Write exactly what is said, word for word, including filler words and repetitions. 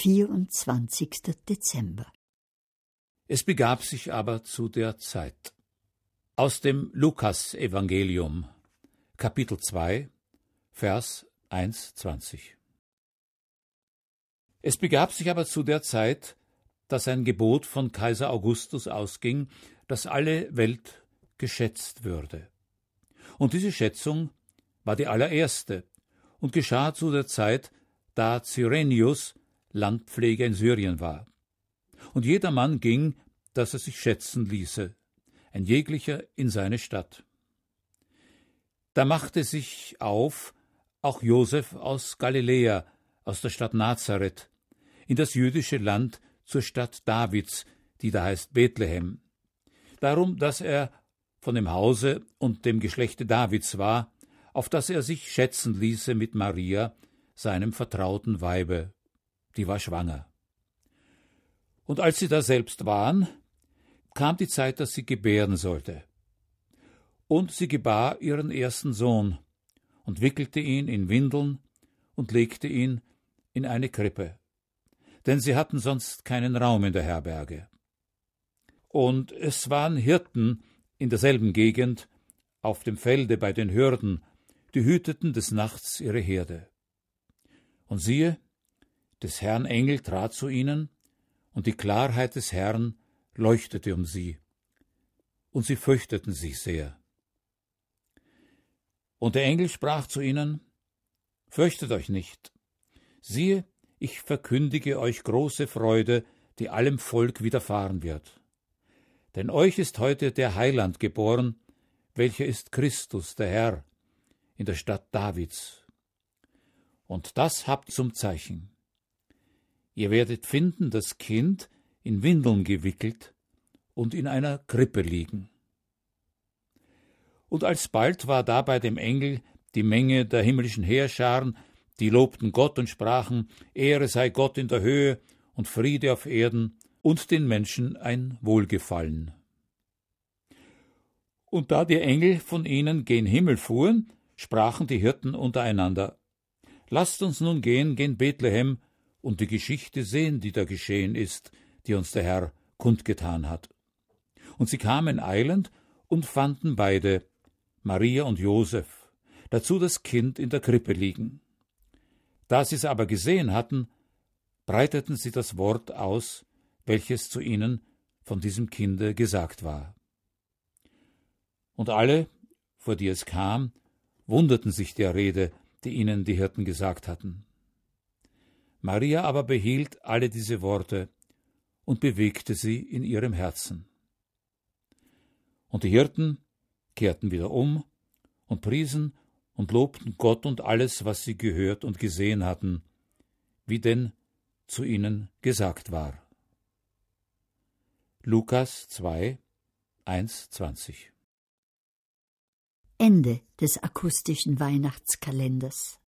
vierundzwanzigster Dezember. Es begab sich aber zu der Zeit. Aus dem Lukas-Evangelium, Kapitel zwei, Vers eins bis zwanzig. Es begab sich aber zu der Zeit, dass ein Gebot von Kaiser Augustus ausging, dass alle Welt geschätzt würde. Und diese Schätzung war die allererste und geschah zu der Zeit, da Cyrenius Landpfleger in Syrien war. Und jedermann ging, dass er sich schätzen ließe, ein jeglicher in seine Stadt. Da machte sich auf auch Josef aus Galiläa, aus der Stadt Nazareth, in das jüdische Land zur Stadt Davids, die da heißt Bethlehem. Darum, dass er von dem Hause und dem Geschlechte Davids war, auf das er sich schätzen ließe mit Maria, seinem vertrauten Weibe, die war schwanger. Und als sie da selbst waren, kam die Zeit, dass sie gebären sollte. Und sie gebar ihren ersten Sohn und wickelte ihn in Windeln und legte ihn in eine Krippe, denn sie hatten sonst keinen Raum in der Herberge. Und es waren Hirten in derselben Gegend, auf dem Felde bei den Hürden, die hüteten des Nachts ihre Herde. Und siehe, des Herrn Engel trat zu ihnen, und die Klarheit des Herrn leuchtete um sie, und sie fürchteten sich sehr. Und der Engel sprach zu ihnen: Fürchtet euch nicht. Siehe, ich verkündige euch große Freude, die allem Volk widerfahren wird. Denn euch ist heute der Heiland geboren, welcher ist Christus, der Herr, in der Stadt Davids. Und das habt zum Zeichen: Ihr werdet finden das Kind in Windeln gewickelt und in einer Krippe liegen. Und alsbald war da bei dem Engel die Menge der himmlischen Heerscharen, die lobten Gott und sprachen: Ehre sei Gott in der Höhe und Friede auf Erden und den Menschen ein Wohlgefallen. Und da die Engel von ihnen gen Himmel fuhren, sprachen die Hirten untereinander: Lasst uns nun gehen gen Bethlehem und die Geschichte sehen, die da geschehen ist, die uns der Herr kundgetan hat. Und sie kamen eilend und fanden beide, Maria und Josef, dazu das Kind in der Krippe liegen. Da sie es aber gesehen hatten, breiteten sie das Wort aus, welches zu ihnen von diesem Kinde gesagt war. Und alle, vor die es kam, wunderten sich der Rede, die ihnen die Hirten gesagt hatten. Maria aber behielt alle diese Worte und bewegte sie in ihrem Herzen. Und die Hirten kehrten wieder um und priesen und lobten Gott und alles, was sie gehört und gesehen hatten, wie denn zu ihnen gesagt war. Lukas zwei, eins bis zwanzig. Ende des akustischen Weihnachtskalenders.